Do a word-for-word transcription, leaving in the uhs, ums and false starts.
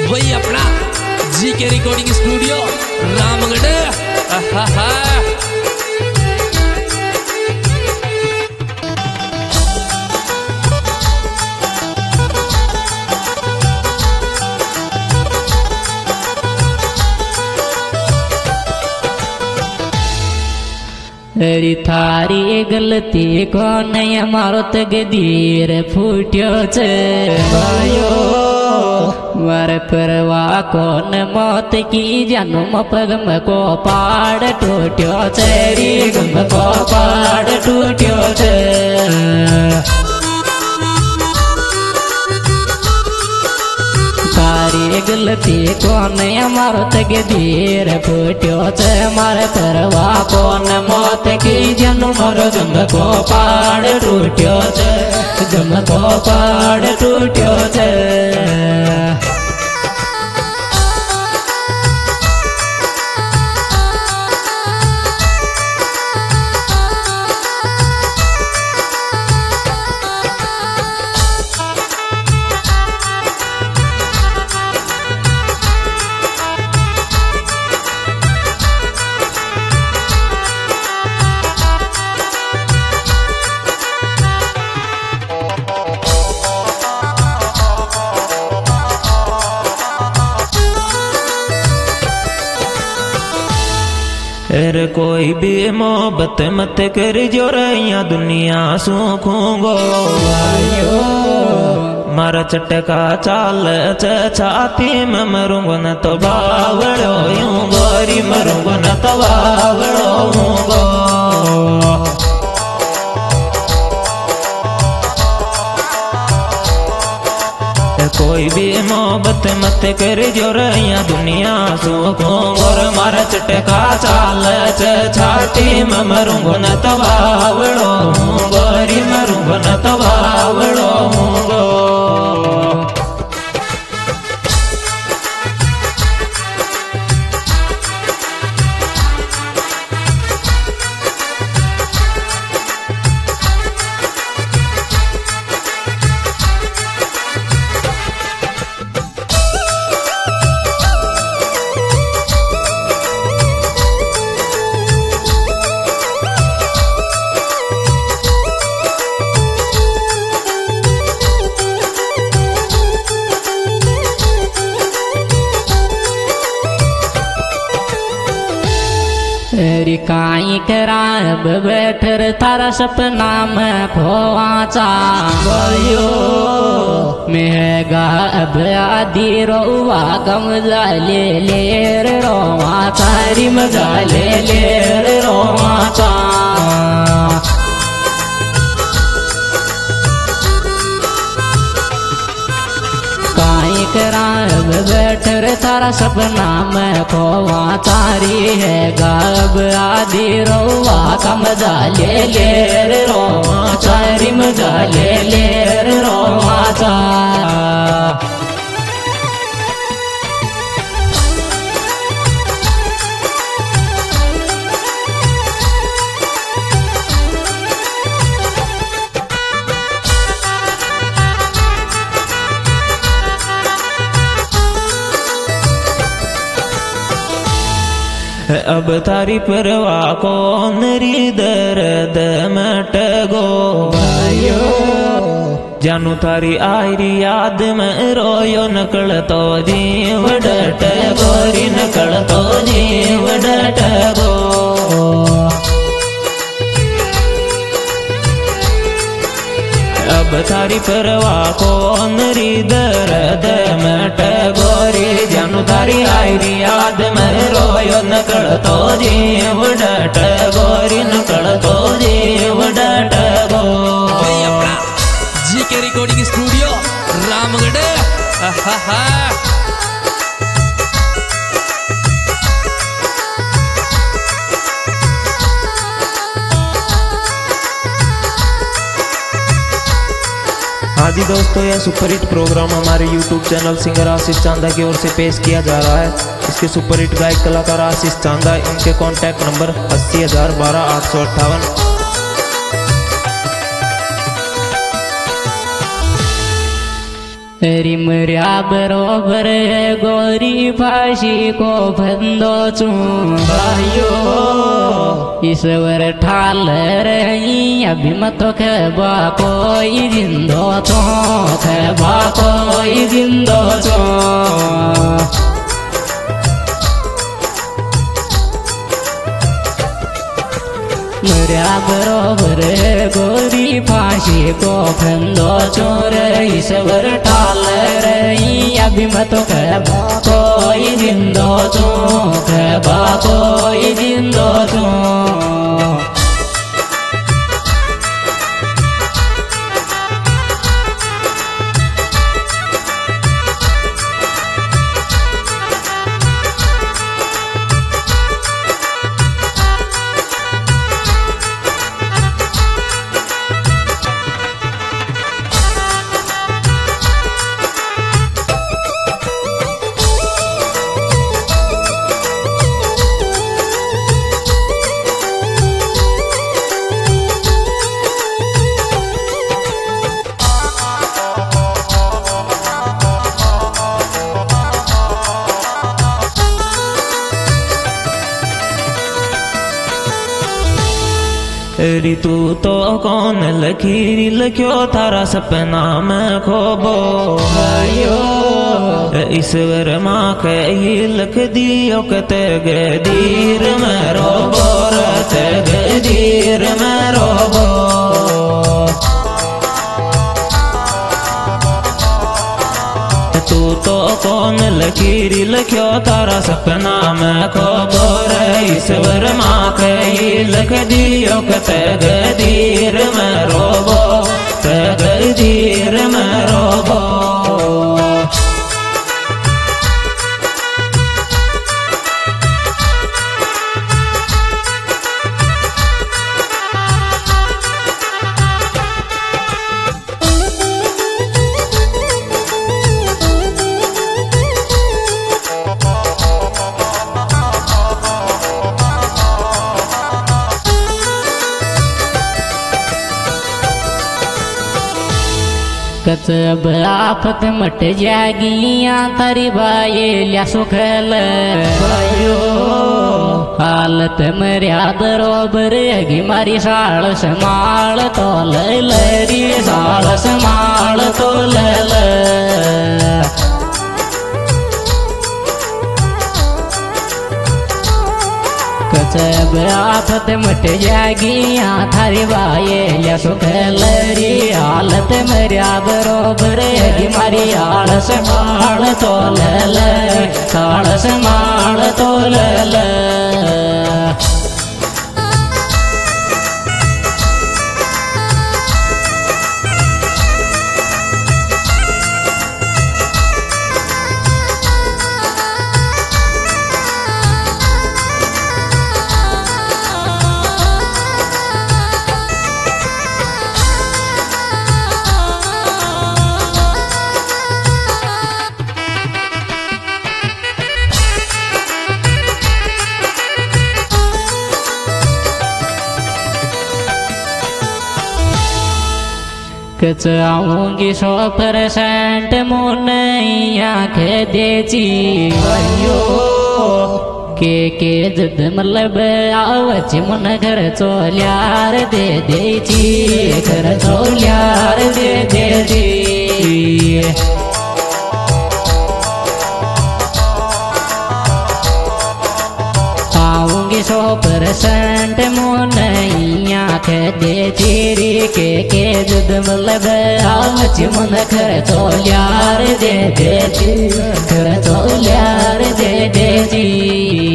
वही अपना जी के रिकॉर्डिंग स्टूडियो रामगढ़। अरे थारी गलती को नहीं मारो तकदीर फूट्यो छे भाइयो मारे परवाह कौन मौत की जन्म पगम को पाड़ टूट्यो छे री गम को पाड़ टूट्यो छे। तारी गलती कौन मारो तकदीर फूट्यो छे मारे परवाह कौन मौत की जन्म गम को पाड़ टूट्यो छे गम को पाड़ टूट्यो छे। अरे कोई भी मोहब्बत मत कर जो रैया दुनिया सुखूंगो भाइयो मारा चटका चाल छाती में मरूंगो न तो बावड़ो यूं गोरी मरूंगो न तो बावड़ो हूंगो। कोई भी मोहब्बत मत कर जो रैया दुनिया सुखो और मारा चटका चाल छाती में मरूंगो न तो बावड़ो गोरी मरूंगो न तो बावड़ो हूंगो। अरे काई कराब बैठर थारा सपना में खोवाचा भयो मेगा अब आदि रोवा कम ले ले रोवा तारी मजा ले ले रोवाचा। कराब बैठर तारा सपना में खोवा तारी है गाब आदि रोवा का मजा ले ले रोवा तारी मजा ले ले रोवा चा। अब तारी परवाह कौन री दर्द मट गो भाइयो जानू तारी आयरी याद में रोयो नकल तो जीव डट गोरी नकल तो जीव डट गो। अब थारी परवाह कौन री दर्द मट गोरी जानू तारी आयरी याद में रोयो नकल तो जीव डट गोरी नकल तो जीव डट गो। वही अपना जी के रिकॉर्डिंग स्टूडियो रामगढ़। हाँ जी दोस्तों, यह सुपरहिट प्रोग्राम हमारे YouTube channel singer Ashish Chanda की ओर से पेश किया जा रहा है। इसके सुपरहिट गायक कलाकार आशीष चांदा, इनके कॉन्टैक्ट नंबर अस्सी हजार बारह आठ सौ अट्ठावन। रिमऱ्या बरोबर गोरी फाशी को फंदो चू भाइयो ईश्वर ठाल रही अभिमत खेबा कोई जिंदो चो खेबा कोई जिंदो चो मर्या बरोबर गोरी फाशी को फंदो चोर ईश्वर ठाल रही अभिमत खेबा कोई जिंदो चो खेबा कोई जिंदो चो ऋतु तो कौन लकीरी लख्यो थारा सपना में खोबो आयो ईश्वर माँ के ही लख दियो कते गदीर में रोबो रते गदीर में रोबो तू तो कौन लकीरी लख्यो तारा सपना में खोबो ईश्वर माँ के ही लख दियो कते गदीर में रोबो ते गदीर में रोबो कचब आफत मट जागिया तारी बाये लिया सुखल भाइयो हालत मर्या बरोबर अगी मारी साल समाल तो लरी साल समाल तो लल कचब आफत मट जागिया थारी बाये लिया सुखलरी हालत मर्या बरोबर अगी मारी आलस माल तो लल सालस माल तो लल कच आऊंगी सौ परसेंट मुन्नी आंखें देची भाइयो के के जद मतलब आवच मन घर चोल्यार दे देची घर चोल्यार दे देची आऊंगी सौ परसेंट मुन्नी आंखें देची रे के के जद मतलब आवच मन घर चोल्यार दे देची घर चोल्यार दे देची